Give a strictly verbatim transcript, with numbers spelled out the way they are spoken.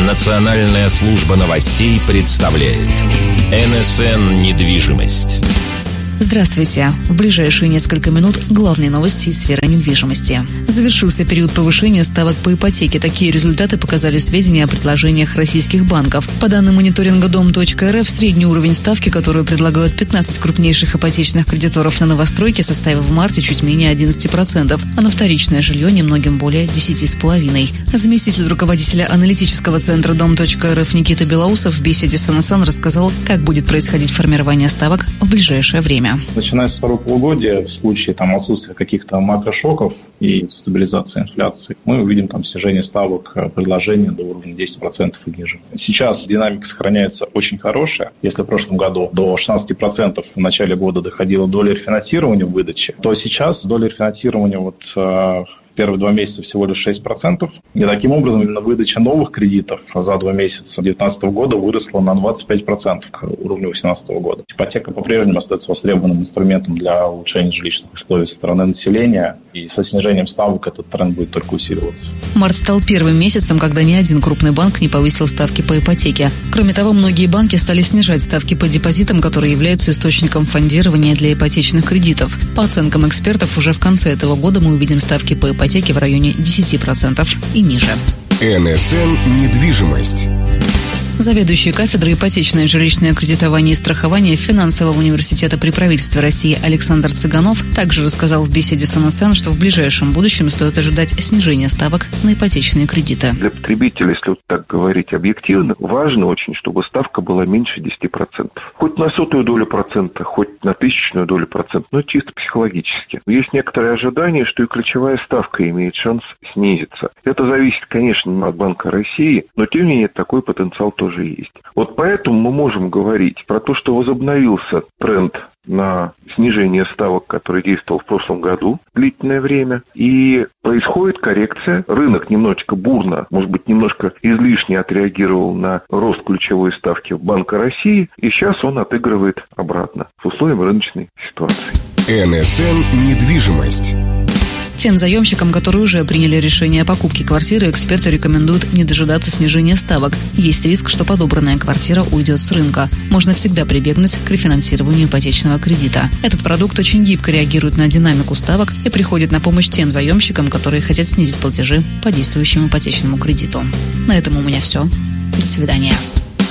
Национальная служба новостей представляет эн эс эн «Недвижимость». Здравствуйте. В ближайшие несколько минут главные новости из сферы недвижимости. Завершился период повышения ставок по ипотеке. Такие результаты показали сведения о предложениях российских банков. По данным мониторинга дом точка эр эф, средний уровень ставки, которую предлагают пятнадцать крупнейших ипотечных кредиторов на новостройки, составил в марте чуть менее одиннадцать процентов, а на вторичное жилье немногим более десять целых пять десятых процента. Заместитель руководителя аналитического центра дом точка эр эф Никита Белоусов в беседе с эн эс эн рассказал, как будет происходить формирование ставок в ближайшее время. Начиная с второго полугодия, в случае там, отсутствия каких-то макрошоков и стабилизации инфляции, мы увидим там снижение ставок предложения до уровня десять процентов и ниже. Сейчас динамика сохраняется очень хорошая. Если в прошлом году до шестнадцать процентов в начале года доходила доля рефинансирования в выдаче, то сейчас доля рефинансирования вот первые два месяца всего лишь шесть процентов. И таким образом именно выдача новых кредитов за два месяца две тысячи девятнадцатого года выросла на двадцать пять процентов к уровню две тысячи восемнадцатого года. Ипотека по-прежнему остается востребованным инструментом для улучшения жилищных условий со стороны населения, и со снижением ставок этот тренд будет только усиливаться. Март стал первым месяцем, когда ни один крупный банк не повысил ставки по ипотеке. Кроме того, многие банки стали снижать ставки по депозитам, которые являются источником фондирования для ипотечных кредитов. По оценкам экспертов, уже в конце этого года мы увидим ставки по ипотеке в районе десять процентов и ниже. эн эс эн «Недвижимость». Заведующий кафедрой ипотечное и жилищное кредитование и страхование Финансового университета при правительстве России Александр Цыганов также рассказал в беседе с эн эс эн, что в ближайшем будущем стоит ожидать снижения ставок на ипотечные кредиты. Для потребителя, если вот так говорить объективно, важно очень, чтобы ставка была меньше десяти процентов. Хоть на сотую долю процента, хоть на тысячную долю процента, но чисто психологически. Есть некоторые ожидания, что и ключевая ставка имеет шанс снизиться. Это зависит, конечно, от Банка России, но тем не менее такой потенциал тоже уже есть. Вот поэтому мы можем говорить про то, что возобновился тренд на снижение ставок, который действовал в прошлом году длительное время, и происходит коррекция. Рынок немножечко бурно, может быть, немножко излишне отреагировал на рост ключевой ставки Банка России, и сейчас он отыгрывает обратно с условием рыночной ситуации. эн эс эн «Недвижимость». Тем заемщикам, которые уже приняли решение о покупке квартиры, эксперты рекомендуют не дожидаться снижения ставок. Есть риск, что подобранная квартира уйдет с рынка. Можно всегда прибегнуть к рефинансированию ипотечного кредита. Этот продукт очень гибко реагирует на динамику ставок и приходит на помощь тем заемщикам, которые хотят снизить платежи по действующему ипотечному кредиту. На этом у меня все. До свидания.